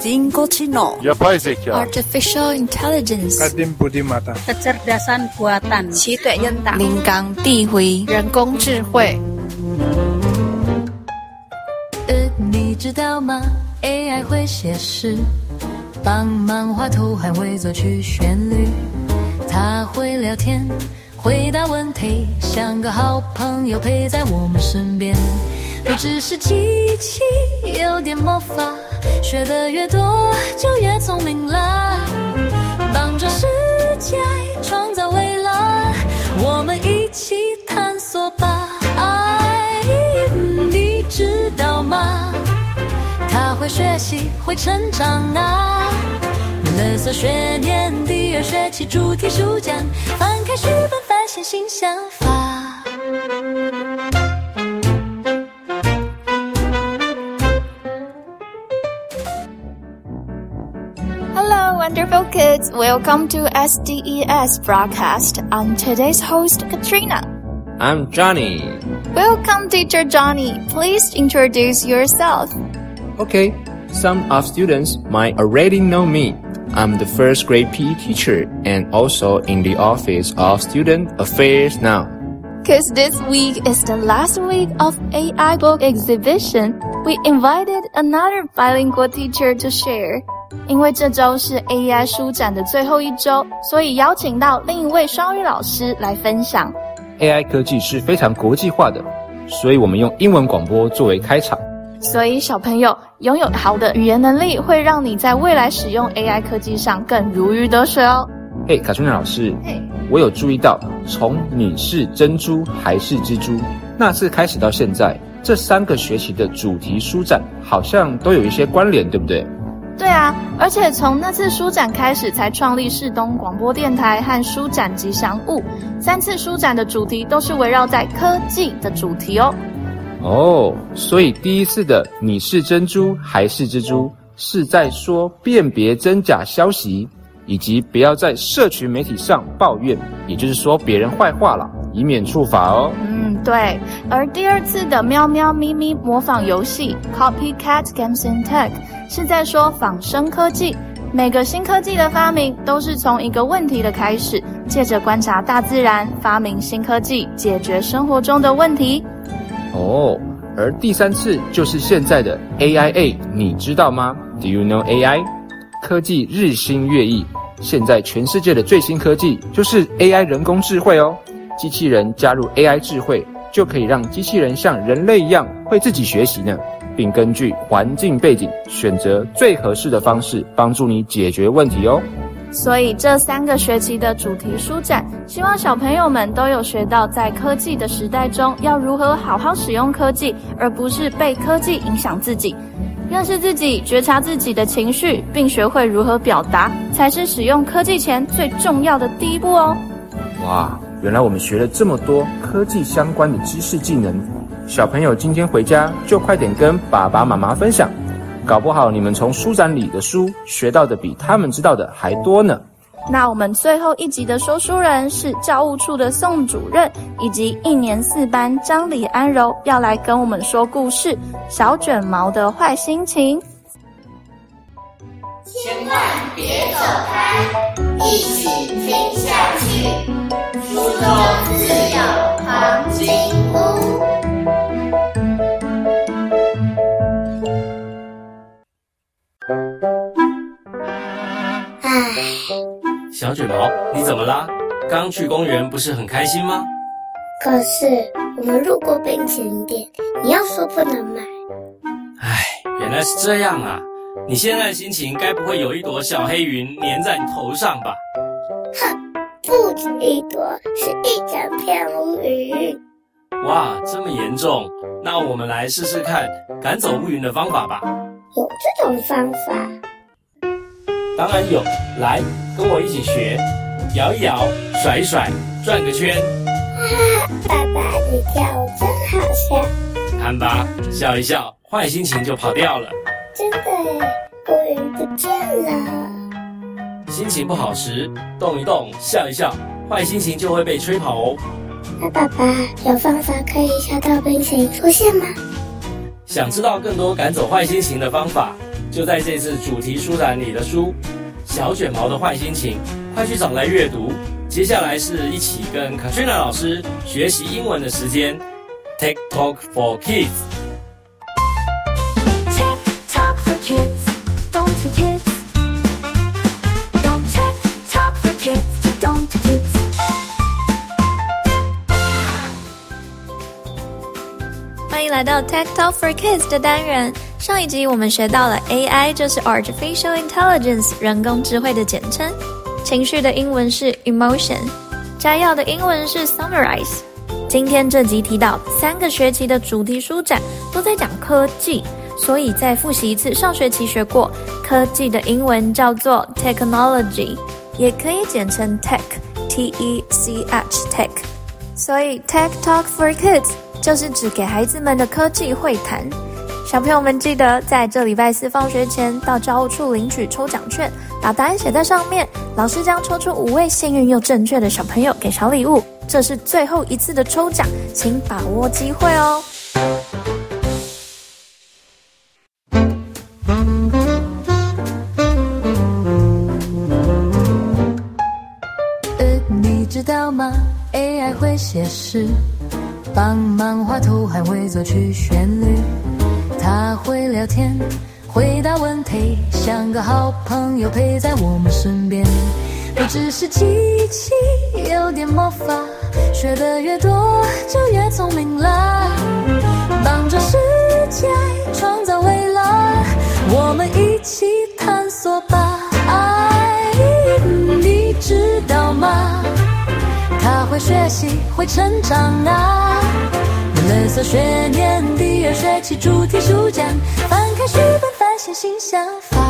Artificial Intelligence, kecerdasan buatan, 期待人脑，人工智慧，人工智慧。 你知道吗 ？AI 会写诗，帮忙画图，还会作曲旋律。他会聊天，回答问题，像个好朋友陪在我们身边。不只是机器，有点魔法，学得越多就越聪明啦。帮助世界创造未来，我们一起探索吧。你知道吗？他会学习，会成长啊。乐色学年第2学期主题书展，翻开书本发现新想法。 Hello, wonderful kids. Welcome to SDES broadcast. I'm today's host, Katrina. I'm Johnny. Welcome, Teacher Johnny. Please introduce yourself. Okay, some of students might already know me. I'm the first grade PE teacher and also in the office of student affairs now. Because this week is the last week of AI book exhibition, we invited another bilingual teacher to share. 因为这周是 AI 书展的最后一周，所以邀请到另一位双语老师来分享。 AI 科技是非常国际化的，所以我们用英文广播作为开场。 所以小朋友拥有好的语言能力，会让你在未来使用 AI 科技上更如鱼得水哦。 嘿，卡春老师，我有注意到，从你是珍珠还是蜘蛛那次开始到现在，这3个学期的主题书展好像都有一些关联，对不对？ 对啊，而且从那次书展开始才创立士东广播电台和书展吉祥物，3次书展的主题都是围绕在科技的主题哦。 所以第一次的你是珍珠还是蜘蛛是在说辨别真假消息，以及不要在社群媒体上抱怨，也就是说别人坏话啦，以免触法哦。 对。而第2次的喵喵咪咪模仿游戏 Copycat Games in Tech 是在说仿生科技，每个新科技的发明都是从一个问题的开始，借着观察大自然发明新科技，解决生活中的问题。 而第3次就是现在的 AIA， 你知道吗？ Do you know AI？ 科技日新月异，现在全世界的最新科技就是 AI 人工智慧哦。机器人加入 AI 智慧，就可以让机器人像人类一样会自己学习呢，并根据环境背景选择最合适的方式帮助你解决问题哦。 所以这3个学期的主题书展，希望小朋友们都有学到在科技的时代中要如何好好使用科技，而不是被科技影响自己。认识自己，觉察自己的情绪，并学会如何表达，才是使用科技前最重要的第一步哦。 哇，原来我们学了这么多科技相关的知识技能，小朋友今天回家就快点跟爸爸妈妈分享，搞不好你们从书展里的书学到的比他们知道的还多呢。 那我们最后一集的说书人是教务处的宋主任，以及1年4班张李安柔，要来跟我们说故事小卷毛的坏心情。 千万别走开，一起听下去，书中自有黄金屋。 小卷毛，你怎么啦？刚去公园不是很开心吗？ 可是我们路过冰淇淋店，你要说不能买。 原来是这样啊！你现在的心情该不会有一朵小黑云粘在你头上吧？ 哼，不止一朵，是一整片乌云。 哇，这么严重？那我们来试试看赶走乌云的方法吧。 有这种方法？ 当然有，来，跟我一起学，摇一摇，甩一甩，转个圈。 爸爸，你跳舞真好笑。 看吧，笑一笑，坏心情就跑掉了。 真的耶，乌云不见了。 心情不好时，动一动，笑一笑，坏心情就会被吹跑哦。 那爸爸，有方法可以吓到冰淇淋出现吗？ 想知道更多赶走坏心情的方法， 就在这次主题书展里的书《小卷毛的坏心情》，快去找来阅读。接下来是一起跟 Katrina 老师学习英文的时间 ，Tech Talk for Kids。Tech Talk for Kids，Don't to Kids。Don't Tech Talk for Kids，Don't to Kids。 欢迎来到 Tech Talk for Kids 的单元。上一集我们学到了 AI 就是 Artificial Intelligence 人工智慧的简称，情绪的英文是 emotion， 摘要的英文是 summarize。 今天这集提到3个学期的主题书展都在讲科技，所以再复习一次上学期学过科技的英文叫做 technology， 也可以简称 tech T-E-C-H tech。 所以 Tech Talk for Kids 就是指给孩子们的科技会谈。小朋友们记得在这礼拜4放学前到教务处领取抽奖券，把答案写在上面，老师将抽出5位幸运又正确的小朋友给小礼物。这是最后一次的抽奖，请把握机会哦。 你知道吗 ？AI 会写诗，帮忙画图，还会作曲旋律。他会聊天，回答问题，像个好朋友陪在我们身边。不只是机器，有点魔法，学得越多就越聪明啦。帮助世界创造未来，我们一起探索吧。你知道吗？他会学习，会成长啊。乐色学年第2学期主题书展，翻开书本，翻新新想法。